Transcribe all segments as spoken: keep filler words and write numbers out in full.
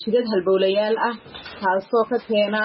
shirkad halbowlayaal ah taasoo ka keena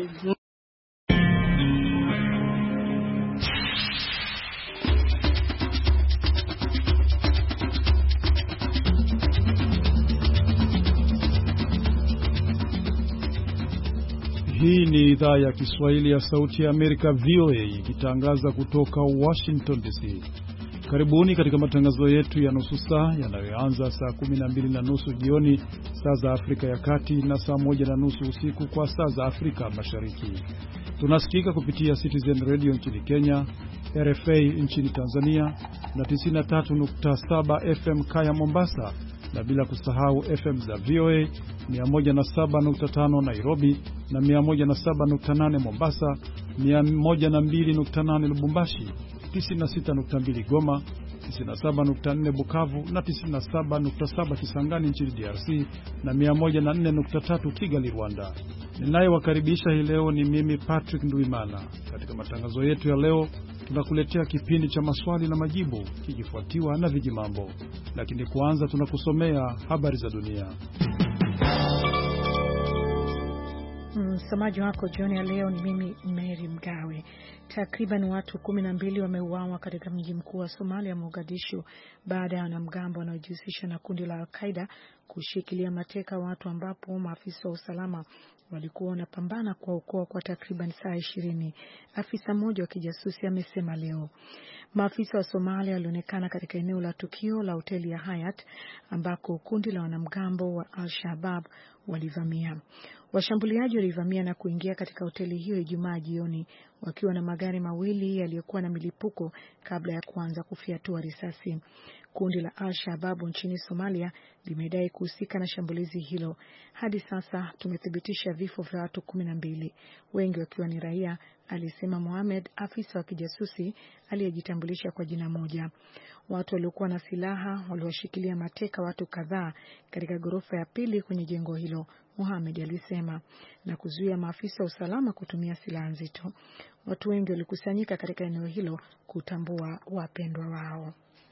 Hii ni idhaa ya Kiswahili ya Sauti ya Amerika V O A ikitangaza kutoka Washington D C. Karibuni katika matangazo yetu ya nusu saa yanayoanza saa kumi na mbili na nusu jioni saa za Afrika ya Kati na saa moja na nusu usiku kwa saa za Afrika Mashariki. Tunasikika kupitia Citizen Radio nchini Kenya, R F A nchini Tanzania na tisini na tatu nukta saba F M Kaya Mombasa, na bila kusahau F M za V O A mia moja na saba nukta tano Nairobi na mia moja na saba nukta nane Mombasa, mia moja na mbili nukta nane Lubumbashi, tisini na sita nukta mbili Goma, tisini na saba nukta nne Bukavu na tisini na saba nukta saba Kisangani nchini D R C na mia moja na nne nukta tatu Kigali Rwanda. Ninayewakaribisha hii leo ni mimi Patrick Nduimana. Katika matangazo yetu ya leo tunakuletea kipindi cha maswali na majibu kikifuatiwa na vijimambo. Lakini kwanza tunakusomea habari za dunia. Msamaji wako jioni ya leo ni mimi Mary Mgawe. Takriban watu kumi na mbili wameuawa katika mji mkuu wa Somalia, Mogadishu, baada ya wanamgambo wanaojihusisha na kundi la Al-Qaeda kushikilia mateka watu, ambapo maafisa wa usalama walikuwa wanapambana kuwaokoa kwa takriban saa ishirini. Afisa mmoja wa kijasusi amesema leo. Maafisa wa Somalia walionekana katika eneo la tukio la hoteli ya Hyatt ambako kundi la wanamgambo wa Al-Shabaab walivamia. Washambuliaji walivamia na kuingia katika hoteli hiyo Ijumaa jioni wakiwa na magari mawili yaliyokuwa na milipuko kabla ya kuanza kufyatua risasi. Kundi la Al-Shabaab nchini Somalia limedai kuhusika na shambulizi hilo. Hadi sasa tumethibitisha vifo vya watu kumi na mbili, wengi wakiwa ni raia, alisema Mohamed, afisa wa kijasusi aliyejitambulisha kwa jina moja. Watu waliokuwa na silaha waliwashikilia mateka watu kadhaa katika ghorofa ya pili kwenye jengo hilo, Mohamed alisema, na kuzuia maafisa wa usalama kutumia silaha nzito. Watu wengi walikusanyika katika eneo hilo kutambua wapendwa wao.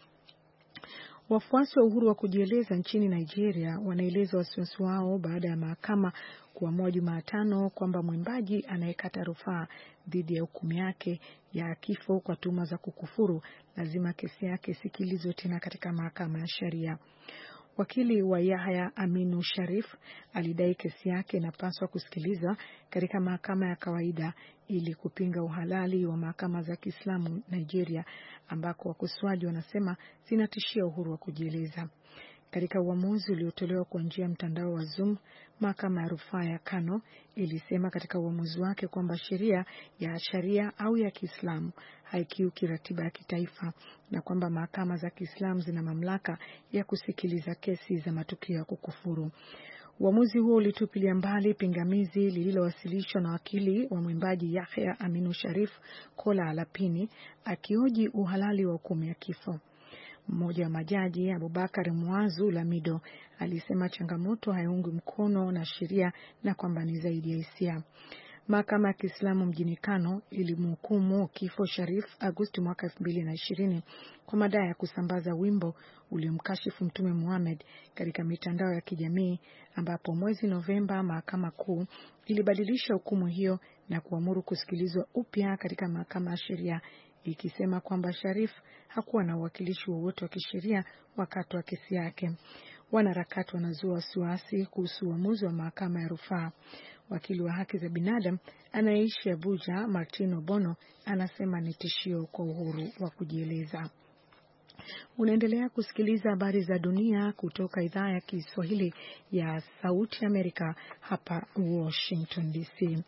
Wafuasi wa uhuru wa kujieleza nchini Nigeria wanaeleza wasiwasi wao baada ya mahakama kuamua Jumatano kwamba mwimbaji anayekata rufaa dhidi ya hukumu yake ya kifo kwa tuhuma za kukufuru lazima kesi yake isikilizwe tena katika mahakama ya sharia. Wakili wa Yahya Aminu Sharif alidai kesi yake inapaswa kusikilizwa katika mahakama ya kawaida ili kupinga uhalali wa mahakama za Kiislamu Nigeria, ambako wakosoaji wanasema zinatishia uhuru wa kujieleza. Katika uamuzi uliotolewa kwa njia ya mtandao wa Zoom, mahakama ya rufaa ya Kano ilisema katika uamuzi wake kwamba sheria ya sharia au ya Kiislamu haikiuki ratiba ya kitaifa na kwamba mahakama za Kiislamu zina mamlaka ya kusikiliza kesi za matukio ya kukufuru. Uamuzi huo ulitupilia mbali pingamizi lililowasilishwa na wakili wa mwimbaji Yahya Aminu Sharif, Kola Alapini, akihoji uhalali wa hukumu ya kifo. Mmoja wa majaji, Abubakar Muazu Lamido, alisema changamoto haiungwi mkono na sheria na kwamba ni zaidi ya hisia. Mahakama ya Kiislamu mjini Kano ilimhukumu kifo Sharif Agosti mwaka elfu mbili na ishirini kwa madai ya kusambaza wimbo uliomkashifu Mtume Muhammad katika mitandao ya kijamii, ambapo mwezi Novemba mahakama kuu ilibadilisha hukumu hiyo na kuamuru kusikilizwa upya katika mahakama ya sheria, ikisema kwamba Sharif hakuwa na uwakilishi wowote wa kisheria wakati wa kesi yake. Wanaharakati wanazua wasiwasi kuhusu uamuzi wa mahakama ya rufaa. Wakili wa haki za binadamu anayeishi Abuja, Martino Bono, anasema ni tishio kwa uhuru wa kujieleza. Unaendelea kusikiliza habari za dunia kutoka idhaa ya Kiswahili ya Sauti Amerika hapa Washington D C.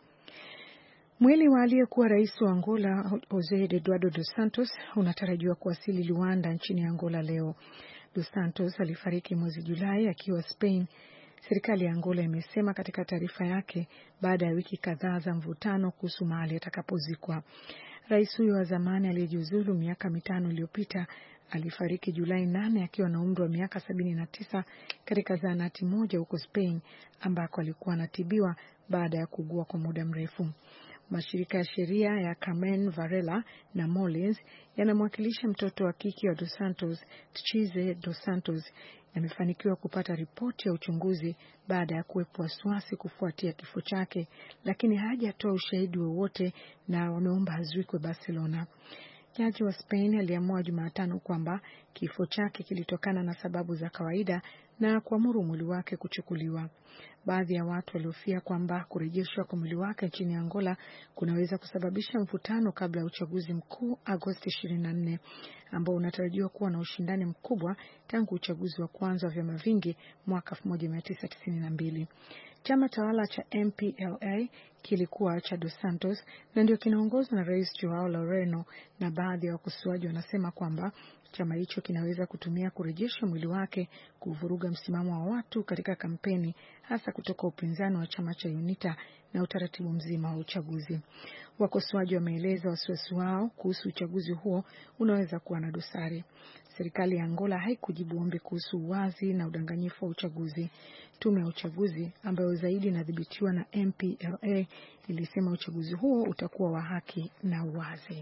Mwili wa aliyekuwa rais wa Angola Jose Eduardo dos Santos unatarajiwa kuwasili Luanda nchini Angola leo. Dos Santos alifariki mwezi Julai akiwa Spain, serikali ya Angola imesema katika taarifa yake, baada ya wiki kadhaa za mvutano kuhusu mahali atakapozikwa. Rais huyo wa zamani aliyejiuzulu miaka mitano iliyopita alifariki Julai nane akiwa na umri wa miaka sabini na tisa katika zahanati moja huko Spain, ambako alikuwa anatibiwa baada ya kuugua kwa muda mrefu. Mashirika ya sheria ya Carmen Varela na Molins yanamwakilisha mtoto wa kike wa Dos Santos, Tchize Dos Santos, yamefanikiwa kupata ripoti ya uchunguzi baada ya kuwepo wasiwasi kufuatia kifo chake, lakini hajatoa ushahidi wowote na wameomba azuikwe Barcelona. Jaji wa Spain aliamua Jumatano kwamba kifo chake kilitokana na sababu za kawaida na kuamuru mwili wake kuchukuliwa. Baadhi ya watu waliofia kwamba kurejeshwa kwa mwili wake nchini Angola kunaweza kusababisha mvutano kabla ya uchaguzi mkuu Agosti ishirini na nne ambao unatarajiwa kuwa na ushindani mkubwa tangu uchaguzi wa kwanza wa vyama vingi mwaka elfu moja mia tisa tisini na mbili. Chama tawala cha M P L A kilikuwa cha Dos Santos na ndio kinaongozwa na Rais Joao Lourenço, na baadhi ya wakosoaji wanasema kwamba chama hicho kinaweza kutumia kurejesha mwili wake kuvuruga msimamo wa watu katika kampeni, hasa kutoka upinzani wa chama cha UNITA na utaratibu mzima wa uchaguzi. Wakosoaji wameeleza wasiwasi wao kuhusu uchaguzi huo unaweza kuwa na dosari. Serikali ya Angola haikujibu ombi kuhusu uwazi na udanganyifu wa uchaguzi. Tume ya uchaguzi ambayo zaidi inadhibitiwa na M P L A ilisema uchaguzi huo utakuwa wa haki na uwazi.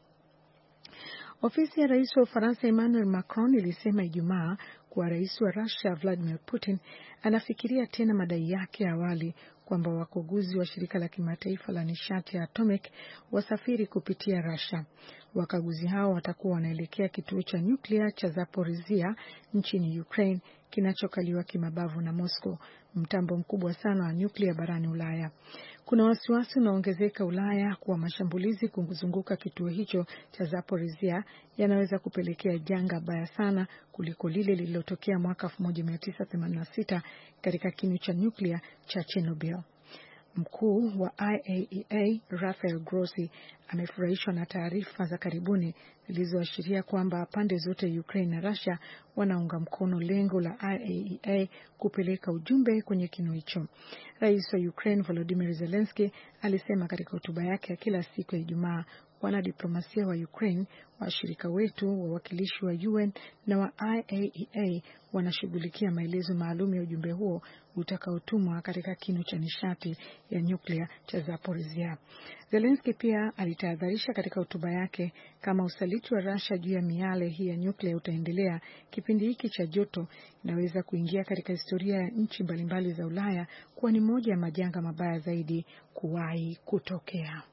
Ofisi ya Rais wa Ufaransa Emmanuel Macron ilisema Ijumaa kuwa Rais wa Russia Vladimir Putin anafikiria tena madai yake awali kwamba wakaguzi wa shirika la kimataifa la nishati ya atomic wasafiri kupitia Russia. Wakaguzi hao watakuwa wanaelekea kituo cha nyuklia cha Zaporizhia nchini Ukraine kinachokaliwa kimabavu na Moscow, mtambo mkubwa sana wa nyuklia barani Ulaya. Kuna wasiwasi unaongezeka Ulaya kuwa mashambulizi kuzunguka kituo hicho cha Zaporizhia yanaweza kupelekea janga baya sana kuliko lile lililotokea mwaka elfu moja mia tisa themanini na sita katika kinu cha nyuklia cha Chernobyl. Mkuu wa I A E A Rafael Grossi amefurahishwa na taarifa za karibuni zilizoashiria kwamba pande zote Ukraine na Russia wanaunga mkono lengo la I A E A kupeleka ujumbe kwenye kinu hicho. Rais wa Ukraine Volodymyr Zelensky alisema katika hotuba yake ya kila siku ya Ijumaa, wanadiplomasia wa Ukraine, washirika wetu, wawakilishi wa U N na wa I A E A wanashughulikia maelezo maalum ya ujumbe huo utakaotumwa katika kinu cha nishati ya nyuklia cha Zaporizhia. Zelensky pia alitahadharisha katika hotuba yake kama usaliti wa Russia juu ya miale hii ya nyuklia utaendelea, kipindi hiki cha joto inaweza kuingia katika historia ya nchi mbalimbali za Ulaya kuwa ni moja ya majanga mabaya zaidi kuwahi kutokea.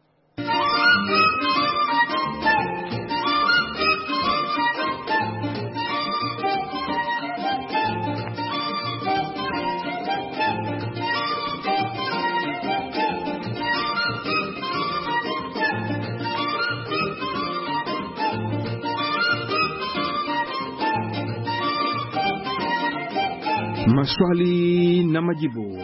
Maswali na majibu.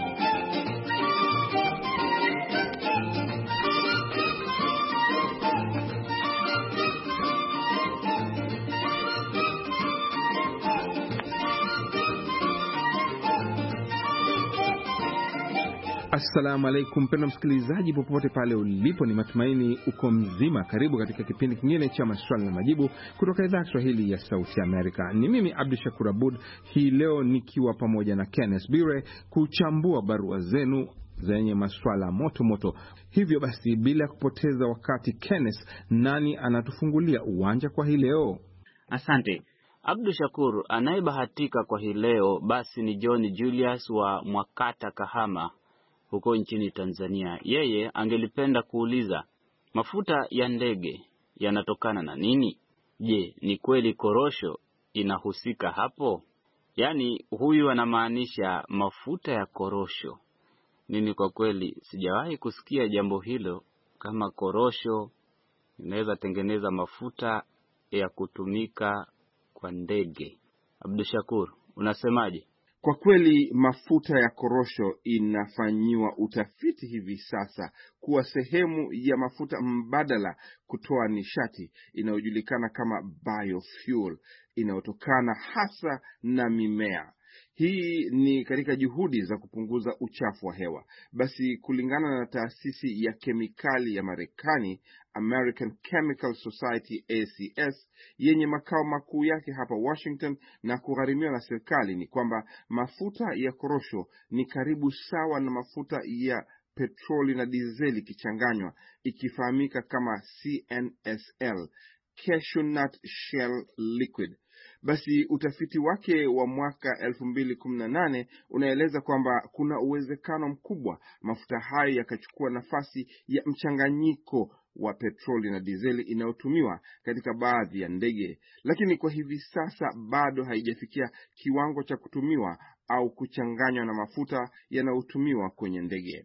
Assalamu alaikum mpendwa msikilizaji popote pale ulipo, ni matumaini uko mzima. Karibu katika kipindi kingine cha maswali na majibu kutoka idhaa ya Kiswahili ya Sauti Amerika. Ni mimi Abdul Shakur Abud, hii leo nikiwa pamoja na Kenneth Bire kuchambua barua zenu zenye maswala moto moto. Hivyo basi bila kupoteza wakati, Kenneth, nani anatufungulia uwanja kwa hii leo? Asante Abdul Shakur. Anayebahatika kwa hii leo basi ni John Julius wa Mwakata, Kahama huko nchini Tanzania. Yeye angelipenda kuuliza, mafuta ya ndege yanatokana na nini? Je, ni kweli korosho inahusika hapo? Yaani huyu anamaanisha mafuta ya korosho. Mimi kwa kweli sijawahi kusikia jambo hilo, kama korosho inaweza tengeneza mafuta ya kutumika kwa ndege. Abdul Shakur, unasemaje? Kwa kweli mafuta ya korosho inafanyiwa utafiti hivi sasa kuwa sehemu ya mafuta mbadala kutoa nishati inayojulikana kama biofuel inayotokana hasa na mimea. Hii ni katika juhudi za kupunguza uchafu wa hewa. Basi kulingana na taasisi ya kemikali ya Marekani, American Chemical Society A C S, yenye makao makuu yake hapa Washington na kugharimiwa na serikali, ni kwamba mafuta ya korosho ni karibu sawa na mafuta ya petroli na dizeli kichanganywa, ikifahamika kama C N S L, Cashew Nut Shell Liquid. Basi utafiti wake wa mwaka elfu mbili kumi na nane unaeleza kwamba kuna uwezekano mkubwa mafuta hayo yakachukua nafasi ya mchanganyiko wa petroli na dizeli inayotumiwa katika baadhi ya ndege, lakini kwa hivi sasa bado haijafikia kiwango cha kutumiwa au kuchanganywa na mafuta yanayotumiwa kwenye ndege.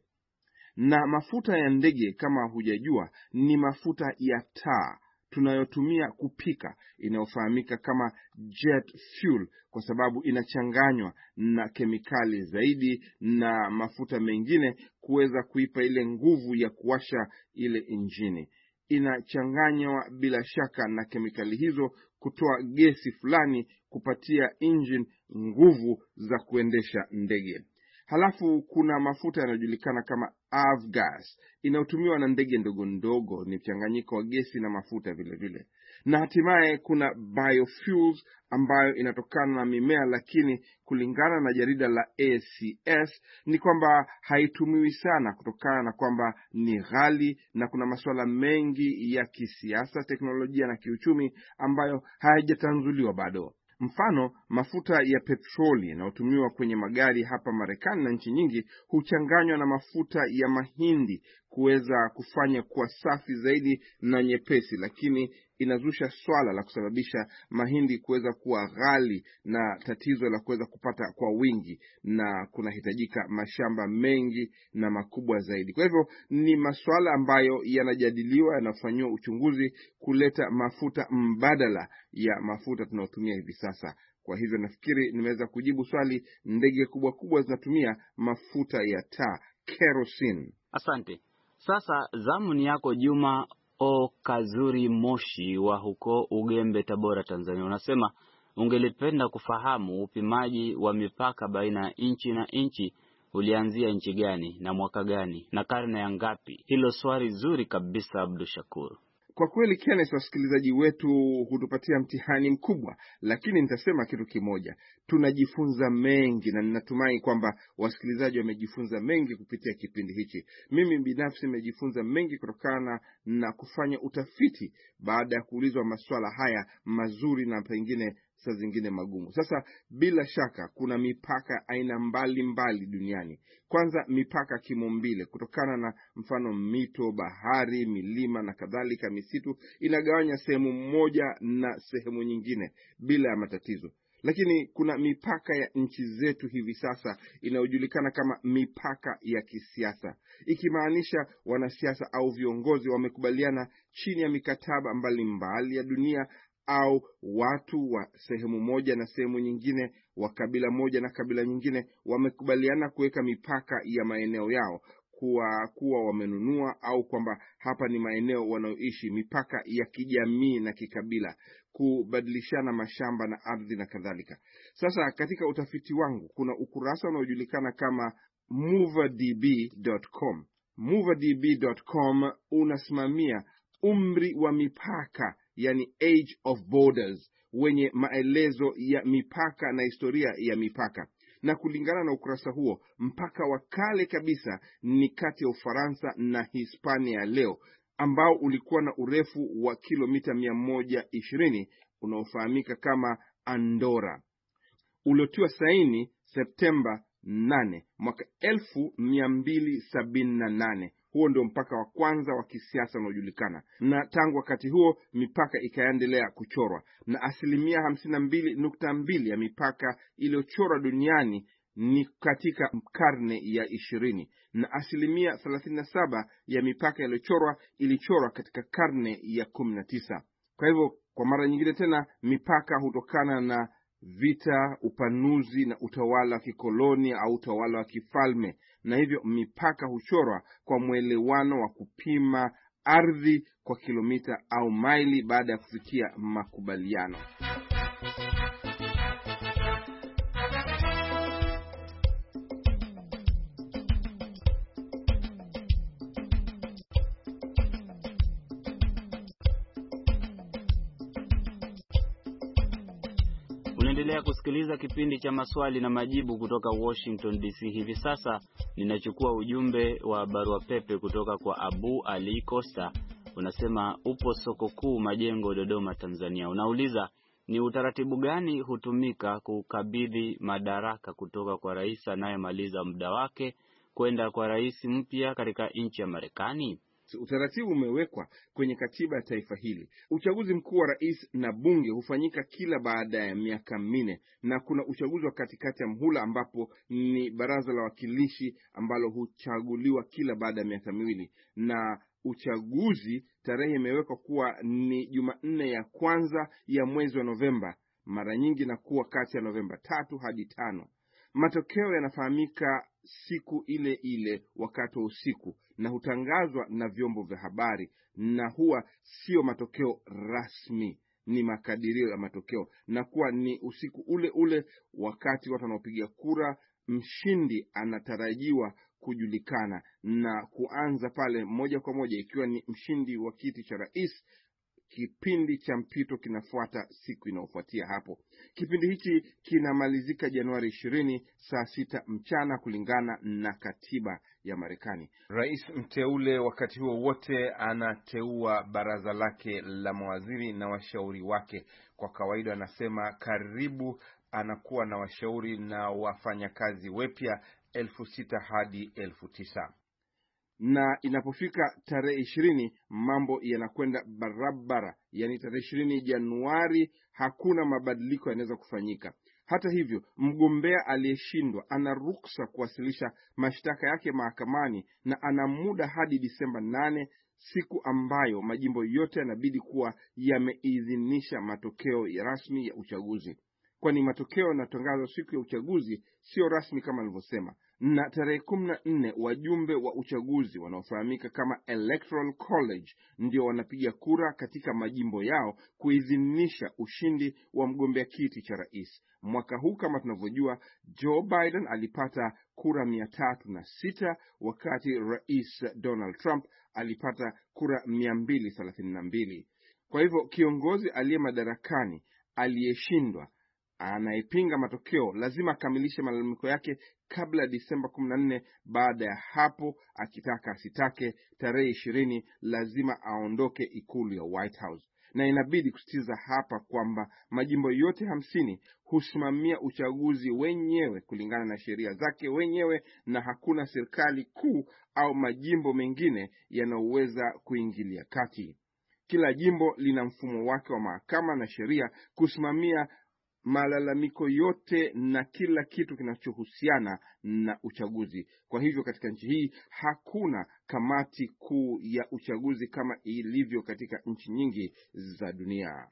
Na mafuta ya ndege, kama hujajua, ni mafuta ya taa tunayotumia kupika, inayofahamika kama jet fuel, kwa sababu inachanganywa na kemikali zaidi na mafuta mengine kuweza kuipa ile nguvu ya kuwasha ile injini. Inachanganywa bila shaka na kemikali hizo kutoa gesi fulani kupatia engine nguvu za kuendesha ndege. Halafu kuna mafuta yanayojulikana kama avgas inayotumiwa na ndege ndogo ndogo, ni mchanganyiko wa gesi na mafuta vile vile. Na hatimaye kuna biofuels ambayo inatokana na mimea, lakini kulingana na jarida la A C S ni kwamba haitumiwi sana kutokana na kwamba ni ghali na kuna masuala mengi ya kisiasa, teknolojia na kiuchumi ambayo hayajatanzuliwa bado. Mfano, mafuta ya petroli yanayotumiwa kwenye magari hapa Marekani na nchi nyingi huchanganywa na mafuta ya mahindi kuweza kufanya kuwa safi zaidi na nyepesi, lakini inazusha swala la kusababisha mahindi kuweza kuwa ghali na tatizo la kuweza kupata kwa wingi, na kunahitajika mashamba mengi na makubwa zaidi. Kwa hivyo ni masuala ambayo yanajadiliwa, yanafanywa uchunguzi kuleta mafuta mbadala ya mafuta tunayotumia hivi sasa. Kwa hivyo nafikiri nimeweza kujibu swali. Ndege kubwa kubwa zinatumia mafuta ya taa, kerosene. Asante. Sasa zamu ni yako Juma O Kazuri Moshi wa huko Ugembe, Tabora, Tanzania. Unasema ungelipenda kufahamu upimaji wa mipaka baina ya nchi na nchi ulianzia nchi gani na mwaka gani na karne ya ngapi? Hilo swali zuri kabisa, Abdul Shakur. Kwa kweli Kenneth, wasikilizaji wetu hutupatia mtihani mkubwa, lakini nitasema kitu kimoja, tunajifunza mengi na ninatumai kwamba wasikilizaji wamejifunza mengi kupitia kipindi hichi. Mimi binafsi nimejifunza mengi kutokana na kufanya utafiti baada ya kuulizwa masuala haya mazuri na pengine saa zingine magumu. Sasa bila shaka kuna mipaka aina mbali mbali duniani. Kwanza mipaka kimaumbile, kutokana na mfano mito, bahari, milima na kadhalika. Misitu inagawanya sehemu moja na sehemu nyingine bila ya matatizo. Lakini kuna mipaka ya nchi zetu hivi sasa inayojulikana kama mipaka ya kisiasa, ikimaanisha wanasiasa au viongozi wamekubaliana chini ya mikataba mbalimbali ya dunia, au watu wa sehemu moja na sehemu nyingine, wa kabila moja na kabila nyingine, wamekubaliana kuweka mipaka ya maeneo yao, kuwa kuwa wamenunua au kwamba hapa ni maeneo wanaoishi, mipaka ya kijamii na kikabila, kubadilishana mashamba na ardhi na kadhalika. Sasa katika utafiti wangu kuna ukurasa unaojulikana kama moverdb dot com. moverdb dot com unasimamia umri wa mipaka, yani age of borders, wenye maelezo ya mipaka na historia ya mipaka. Na kulingana na ukurasa huo, mpaka wa kale kabisa ni kati ya Ufaransa na Hispania leo, ambao ulikuwa na urefu wa kilomita mia moja ishirini, unaofahamika kama Andorra. Uliotiwa saini Septemba nane mwaka elfu mia mbili sabini na nane. Huo ndio mpaka wa kwanza wa kisiasa unaojulikana, na tangu wakati huo mipaka ikaendelea kuchorwa, na asilimia hamsini na mbili nukta mbili ya mipaka iliyochorwa duniani ni katika karne ya ishirini, na asilimia thelathini na saba ya mipaka iliyochorwa ilichorwa katika karne ya kumi na tisa. Kwa hivyo kwa mara nyingine tena, mipaka hutokana na vita, upanuzi na utawala wa kikoloni au utawala wa kifalme, na hivyo mipaka huchorwa kwa mwelewano wa kupima ardhi kwa kilomita au maili baada ya kufikia makubaliano. Unaendelea kusikiliza kipindi cha maswali na majibu kutoka Washington D C. Hivi sasa ninachukua ujumbe wa barua pepe kutoka kwa Abu Ali Costa. Unasema upo soko kuu Majengo, Dodoma, Tanzania. Unauliza, Ni utaratibu gani hutumika kukabidhi madaraka kutoka kwa rais anayemaliza muda wake kwenda kwa rais mpya katika nchi ya Marekani? Utaratibu umewekwa kwenye katiba ya taifa hili. Uchaguzi mkuu wa rais na bunge hufanyika kila baada ya miaka minne, na kuna uchaguzi wa katikati ya mhula ambapo ni baraza la wakilishi ambalo huchaguliwa kila baada ya miaka miwili, na uchaguzi tarehe imewekwa kuwa ni Jumanne ya kwanza ya mwezi wa Novemba, mara nyingi na kuwa kati ya Novemba tatu hadi tano. Matokeo yanafahamika siku ile ile wakati wa usiku na hutangazwa na vyombo vya habari, na huwa sio matokeo rasmi, ni makadirio ya matokeo, na kuwa ni usiku ule ule wakati watu wanaopiga kura. Mshindi anatarajiwa kujulikana na kuanza pale moja kwa moja, ikiwa ni mshindi wa kiti cha rais. Kipindi cha mpito kinafuata siku inayofuatia hapo. Kipindi hichi kinamalizika Januari ishirini saa sita mchana kulingana na katiba ya Marekani. Rais mteule wakati huo wote anateua baraza lake la mawaziri na washauri wake. Kwa kawaida anasema karibu anakuwa na washauri na wafanyakazi wapya elfu sita hadi elfu tisa. Na inapofika tarehe ishirini mambo yanakwenda barabara, yani tarehe ishirini Januari hakuna mabadiliko yanaweza kufanyika. Hata hivyo, mgombea aliyeshindwa ana ruksa kuwasilisha mashtaka yake mahakamani, na ana muda hadi Disemba nane, siku ambayo majimbo yote yanabidi kuwa yameidhinisha matokeo ya rasmi ya uchaguzi, kwani matokeo yanatangazwa siku ya uchaguzi sio rasmi kama nilivyosema. Na tarehe kumi na nne wajumbe wa uchaguzi wanaofahamika kama Electoral College ndio wanapiga kura katika majimbo yao kuidhinisha ushindi wa mgombea kiti cha rais. Mwaka huu kama tunavyojua, Joe Biden alipata kura mia tatu na sita wakati Rais Donald Trump alipata kura mia mbili thelathini na mbili. Kwa hivyo kiongozi aliye madarakani aliyeshindwa anayepinga matokeo lazima akamilishe malalamiko yake kabla ya Disemba kumi na nne. Baada ya hapo, akitaka asitake, tarehe ishirini lazima aondoke ikulu ya White House. Na inabidi kusitiza hapa kwamba majimbo yote hamsini husimamia uchaguzi wenyewe kulingana na sheria zake wenyewe, na hakuna serikali kuu au majimbo mengine yanayoweza kuingilia kati. Kila jimbo lina mfumo wake wa mahakama na sheria kusimamia malalamiko yote na kila kitu kinachohusiana na uchaguzi. Kwa hivyo katika nchi hii hakuna kamati kuu ya uchaguzi kama ilivyo katika nchi nyingi za dunia.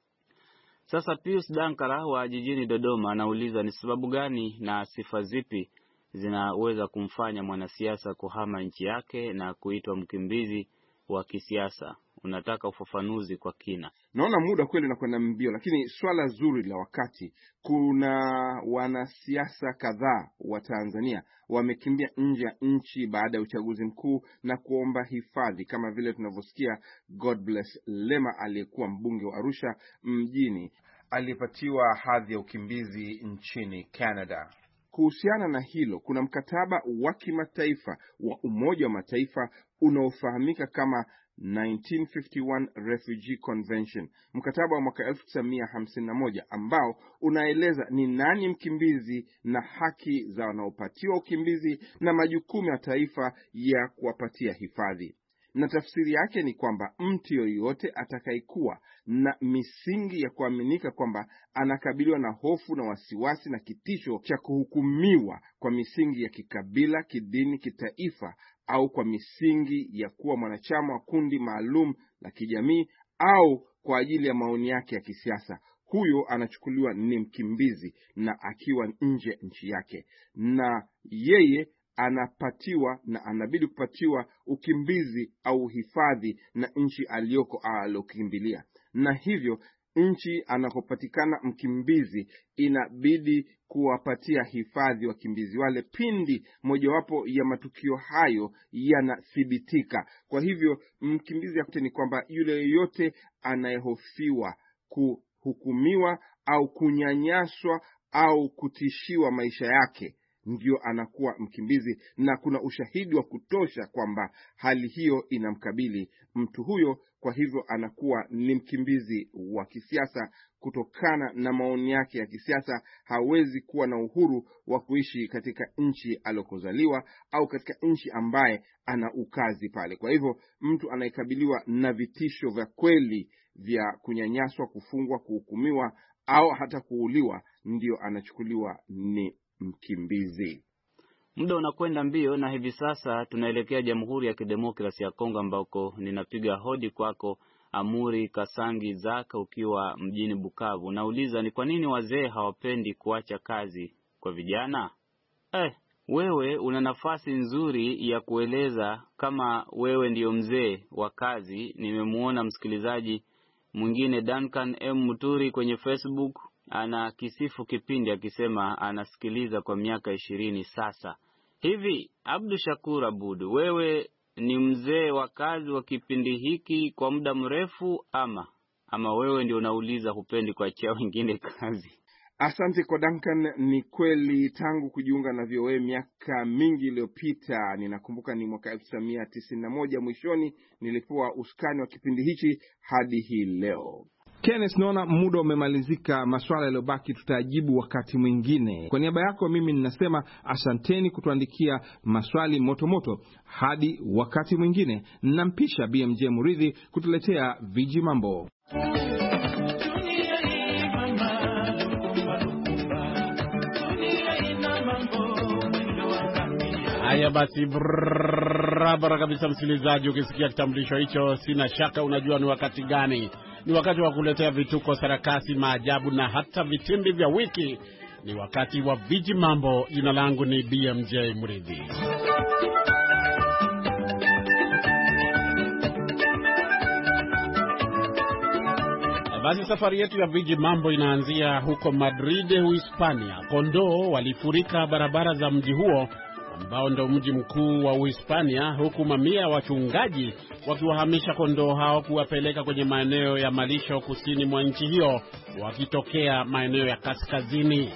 Sasa Pius Dankala wa jijini Dodoma anauliza ni sababu gani na sifa zipi zinaweza kumfanya mwanasiasa kuhama nchi yake na kuitwa mkimbizi wa kisiasa. Unataka ufafanuzi kwa kina. Naona muda kweli na kwenda mbio, lakini swala zuri la wakati. Kuna wanasiasa kadhaa wa Tanzania wamekimbia nje ya nchi baada ya uchaguzi mkuu na kuomba hifadhi, kama vile tunavyosikia Godbless Lema aliyekuwa mbunge wa Arusha mjini alipatiwa hadhi ya ukimbizi nchini Canada. Kuhusiana na hilo, kuna mkataba wa kimataifa wa Umoja wa Mataifa unaofahamika kama nineteen fifty-one Refugee Convention, mkataba wa mwaka elfu tisa mia hamsini na moja ambao unaeleza ni nani mkimbizi na haki za wanaopatiwa ukimbizi na majukumu ya taifa ya kuwapatia hifadhi. Na tafsiri yake ni kwamba mtu yoyote atakayekuwa na misingi ya kuaminika kwamba anakabiliwa na hofu na wasiwasi na kitisho cha kuhukumiwa kwa misingi ya kikabila, kidini, kitaifa au kwa misingi ya kuwa mwanachama wa kundi maalum la kijamii au kwa ajili ya maoni yake ya kisiasa, huyo anachukuliwa ni mkimbizi na akiwa nje nchi yake, na yeye anapatiwa na anabidi kupatiwa ukimbizi au hifadhi na nchi aliyoko alokimbilia. Na hivyo nchi anakopatikana mkimbizi inabidi kuwapatia hifadhi wakimbizi wale pindi mojawapo ya matukio hayo yanathibitika. Kwa hivyo mkimbizi yote ni kwamba yule yote anayehofiwa kuhukumiwa au kunyanyaswa au kutishiwa maisha yake ndio anakuwa mkimbizi, na kuna ushahidi wa kutosha kwamba hali hiyo inamkabili mtu huyo. Kwa hivyo anakuwa ni mkimbizi wa kisiasa kutokana na maoni yake ya kisiasa. Hawezi kuwa na uhuru wa kuishi katika nchi alikozaliwa au katika nchi ambaye ana ukazi pale. Kwa hivyo mtu anayekabiliwa na vitisho vya kweli vya kunyanyaswa, kufungwa, kuhukumiwa au hata kuuliwa ndio anachukuliwa ni mkimbizi. Muda unakwenda mbio na hivi sasa tunaelekea Jamhuri ya Kidemokrasia ya Kongo ambako ninapiga hodi kwako Amuri Kasangi Zaka ukiwa mjini Bukavu. Nauliza, ni kwa nini wazee hawapendi kuacha kazi kwa vijana? Eh, wewe una nafasi nzuri ya kueleza kama wewe ndiyo mzee wa kazi. Nimemuona msikilizaji mwingine Duncan M Muturi kwenye Facebook ana kisifu kipindi akisema anasikiliza kwa miaka ishirini sasa. Hivi Abdu Shakur Abud, wewe ni mzee wa kazi wa kipindi hiki kwa muda mrefu ama ama wewe ndio unauliza hupendi kuachia wengine kazi? Asante kwa Duncan. Ni kweli tangu kujiunga na V O A miaka mingi iliyopita, ninakumbuka ni mwaka elfu tisa mia tisini na moja mwishoni, nilipewa usukani wa kipindi hichi hadi hii leo. Kenneth, naona muda umemalizika. Maswala yaliyobaki tutajibu wakati mwingine. Kwa niaba yako mimi ninasema asanteni kutuandikia maswali motomoto. Hadi wakati mwingine, nampisha B M J Muridhi kutuletea viji mambo. Haya basi, barabara kabisa msikilizaji, ukisikia kitambulisho hicho sina shaka unajua ni wakati gani. Ni wakati wa kuletea vituko, sarakasi, maajabu na hata vitimbi vya wiki. Ni wakati wa viji mambo. Jina langu ni B M J Muridhi. Basi safari yetu ya viji mambo inaanzia huko Madrid, Uhispania. Kondoo walifurika barabara za mji huo ambao ndio mji mkuu wa Uhispania, huku mamia ya wachungaji wakiwahamisha kondoo hao kuwapeleka kwenye maeneo ya malisho kusini mwa nchi hiyo wakitokea maeneo ya kaskazini.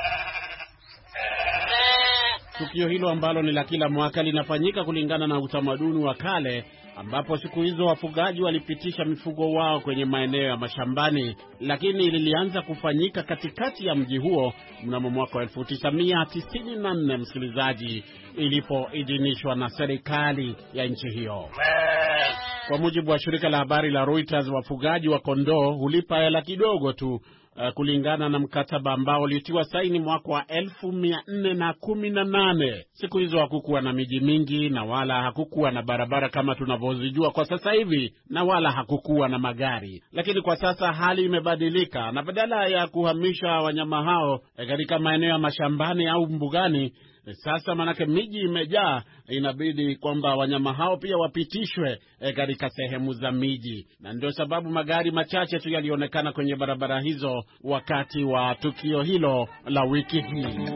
Tukio hilo ambalo ni la kila mwaka linafanyika kulingana na utamaduni wa kale, ambapo siku hizo wafugaji walipitisha mifugo wao kwenye maeneo ya mashambani, lakini lilianza kufanyika katikati ya mji huo mnamo mwaka elfu tisa mia tisini na nne, msikilizaji, ilipoidhinishwa na serikali ya nchi hiyo. Kwa mujibu wa shirika la habari la Reuters, wafugaji wa kondoo hulipa hela kidogo tu Uh, kulingana na mkataba ambao ulitiwa saini mwaka wa elfu mia nne na kumi na nane. Siku hizo hakukuwa na miji mingi na wala hakukuwa na barabara kama tunavyozijua kwa sasa hivi, na wala hakukuwa na magari. Lakini kwa sasa hali imebadilika, na badala ya kuhamisha wanyama hao katika maeneo ya mashambani au mbugani, sasa manake miji imejaa, inabidi kwamba wanyama hao pia wapitishwe katika sehemu za miji. Na ndio sababu magari machache tu yalionekana kwenye barabara hizo wakati wa tukio hilo la wiki hii.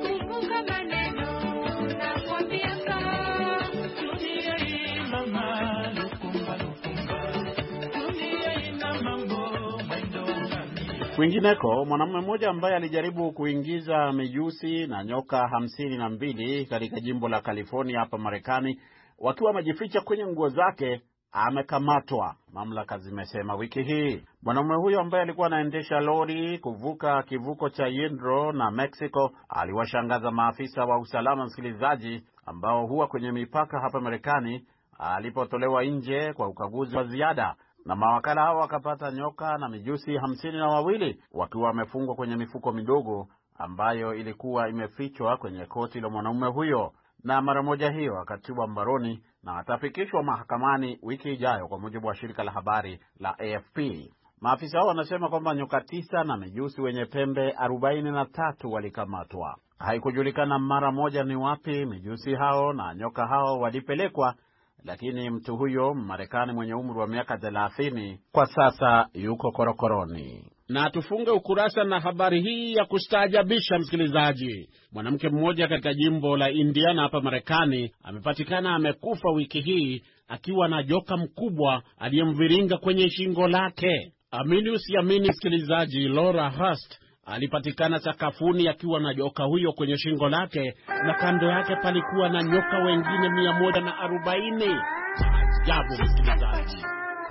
Kwingineko, mwanamume mmoja ambaye alijaribu kuingiza mijusi na nyoka hamsini na mbili katika jimbo la California hapa Marekani wakiwa wamejificha kwenye nguo zake amekamatwa, mamlaka zimesema wiki hii. Mwanamume huyo ambaye alikuwa anaendesha lori kuvuka kivuko cha Yindro na Mexico aliwashangaza maafisa wa usalama, msikilizaji, ambao huwa kwenye mipaka hapa Marekani alipotolewa nje kwa ukaguzi wa ziada. Na mawakala hao wakapata nyoka na mijusi hamsini na wawili wakiwa wamefungwa kwenye mifuko midogo ambayo ilikuwa imefichwa kwenye koti la mwanamume huyo. Na mara moja hiyo akatiwa mbaroni na atafikishwa mahakamani wiki ijayo, kwa mujibu wa shirika la habari la A F P. Maafisa hao wanasema kwamba nyoka tisa na mijusi wenye pembe arobaini na tatu walikamatwa. Haikujulikana mara moja ni wapi mijusi hao na nyoka hao walipelekwa, lakini mtu huyo Marekani mwenye umri wa miaka thelathini kwa sasa yuko korokoroni. Na tufunge ukurasa na habari hii ya kustaajabisha, msikilizaji. Mwanamke mmoja katika jimbo la Indiana hapa Marekani amepatikana amekufa wiki hii akiwa na joka mkubwa aliyemviringa kwenye shingo lake. Amini usiamini, msikilizaji, Laura Hurst alipatikana sakafuni akiwa na joka huyo kwenye shingo lake, na kando yake palikuwa na nyoka wengine mia moja na arobaini. Ajabu msikilizaji.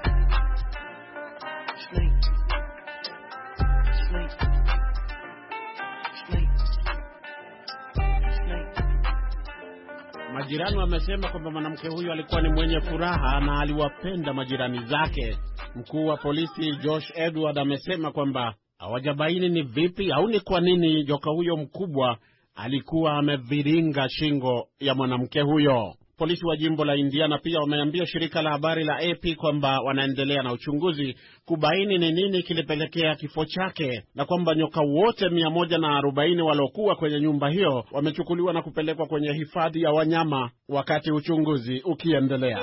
Majirani wamesema kwamba mwanamke huyo alikuwa ni mwenye furaha na aliwapenda majirani zake. Mkuu wa polisi Josh Edward amesema kwamba hawajabaini ni vipi au ni kwa nini joka huyo mkubwa alikuwa ameviringa shingo ya mwanamke huyo. Polisi wa jimbo la Indiana pia wameambia shirika la habari la A P kwamba wanaendelea na uchunguzi kubaini ni nini kilipelekea kifo chake, na kwamba nyoka wote mia moja na arobaini waliokuwa kwenye nyumba hiyo wamechukuliwa na kupelekwa kwenye hifadhi ya wanyama wakati uchunguzi ukiendelea.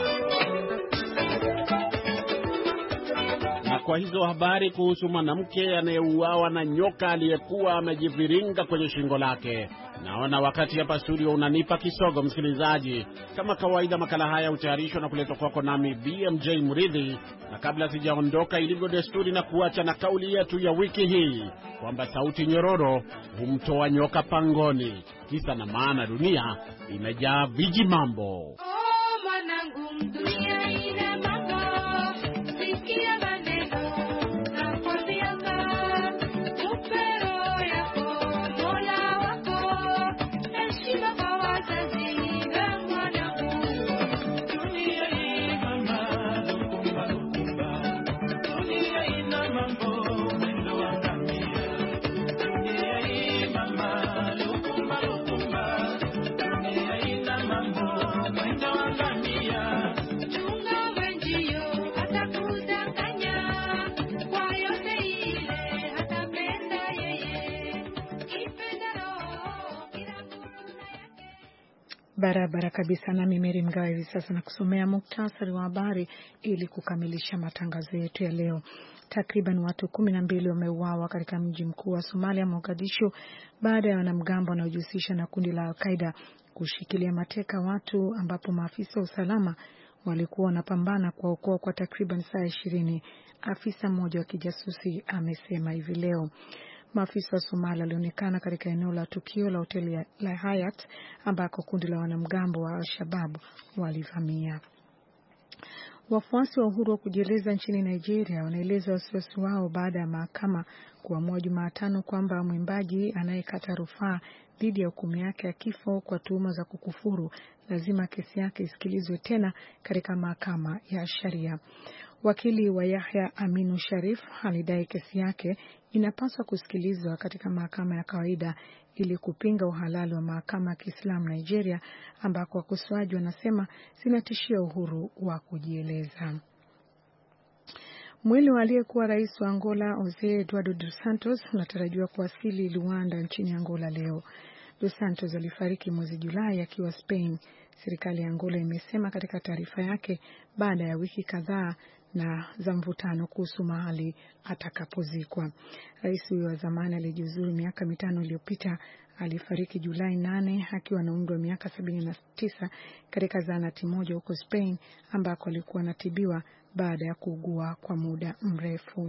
Na kwa hizo habari kuhusu mwanamke anayeuawa na nyoka aliyekuwa amejiviringa kwenye shingo lake, naona wakati hapa studio unanipa kisogo msikilizaji. Kama kawaida makala haya hutayarishwa na kuletwa kwako nami B M J Mridhi, na kabla sijaondoka ilivyo desturi na kuacha na kauli yetu ya wiki hii kwamba sauti nyororo humtoa nyoka pangoni. Kisa na maana dunia imejaa viji mambo. Oh, mwanangu, dunia ina mambo. Sikia maneno na kwambianga upero yako Mola wako. Heshima kwa wazazi na mwanangu. Dunia ina mambo, lukumba lukumba. Dunia ina mambo, mwendo wa ngamia. Dunia ina mambo, lukumba lukumba. Dunia ina mambo, mwendo wa ngamia. Chunga wenzio atakudanganya, kwa yote ile atapenda yeye. Kipenda roho kila mtu yake. Barabara kabisa. Nami Mary Mgawe hivi sasa na kusomea muktasari wa habari ili kukamilisha matangazo yetu ya leo. Takriban watu kumi na mbili wameuawa katika mji mkuu wa Somalia, Mogadishu, baada ya wanamgambo wanaojihusisha na kundi la Al-Qaeda kushikilia mateka watu, ambapo maafisa wa usalama walikuwa wanapambana kuwaokoa kwa takriban saa ishirini. Afisa mmoja wa kijasusi amesema hivi leo. Maafisa wa Somalia walionekana katika eneo la tukio la hoteli la Hyatt ambako kundi la wanamgambo wa Al-Shabaab walivamia. Wafuasi wa uhuru wa kujieleza nchini Nigeria wanaeleza wasiwasi wao baada ya mahakama kuamua Jumatano kwamba mwimbaji anayekata rufaa dhidi ya hukumu yake ya kifo kwa tuhuma za kukufuru lazima kesi yake isikilizwe tena katika mahakama ya sharia. Wakili wa Yahya Aminu Sharif alidai kesi yake inapaswa kusikilizwa katika mahakama ya kawaida ili kupinga uhalali wa mahakama ya Kiislamu Nigeria, ambako wakosoaji wanasema zinatishia uhuru wa kujieleza. Mwili wa aliyekuwa rais wa Angola Jose Eduardo dos Santos unatarajiwa kuwasili Luanda nchini Angola leo. Dos Santos alifariki mwezi Julai akiwa Spain, serikali ya Angola imesema katika taarifa yake, baada ya wiki kadhaa na za mvutano kuhusu mahali atakapozikwa. Rais huyo wa zamani alijiuzuru miaka mitano iliyopita alifariki Julai nane akiwa na umri wa miaka sabini na tisa katika zahanati moja huko Spain, ambako alikuwa anatibiwa baada ya kuugua kwa muda mrefu.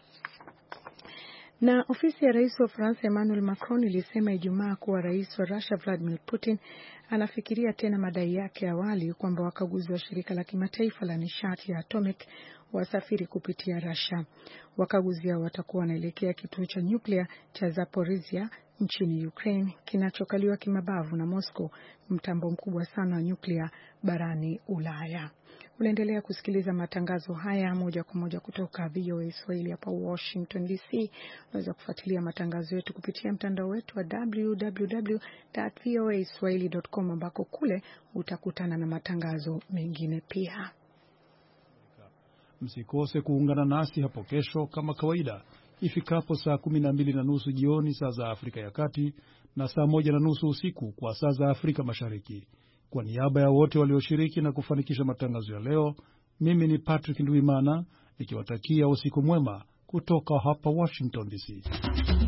Na ofisi ya rais wa France Emmanuel Macron ilisema Ijumaa kuwa rais wa Russia Vladimir Putin anafikiria tena madai yake awali kwamba wakaguzi wa shirika la kimataifa la nishati ya atomic wasafiri kupitia Russia. Wakaguzi hao watakuwa wanaelekea kituo cha nyuklia cha Zaporizhia nchini Ukraine kinachokaliwa kimabavu na Moscow, mtambo mkubwa sana wa nyuklia barani Ulaya. Unaendelea kusikiliza matangazo haya moja kwa moja kutoka V O A Swahili hapa Washington D C. Unaweza kufuatilia matangazo yetu kupitia mtandao wetu wa w w w dot v o a swahili dot com, ambako kule utakutana na matangazo mengine pia. Msikose kuungana nasi hapo kesho kama kawaida ifikapo saa kumi na mbili na nusu jioni saa za Afrika ya Kati na saa moja na nusu usiku kwa saa za Afrika Mashariki. Kwa niaba ya wote walioshiriki na kufanikisha matangazo ya leo, mimi ni Patrick Ndwimana nikiwatakia usiku mwema kutoka hapa Washington D C.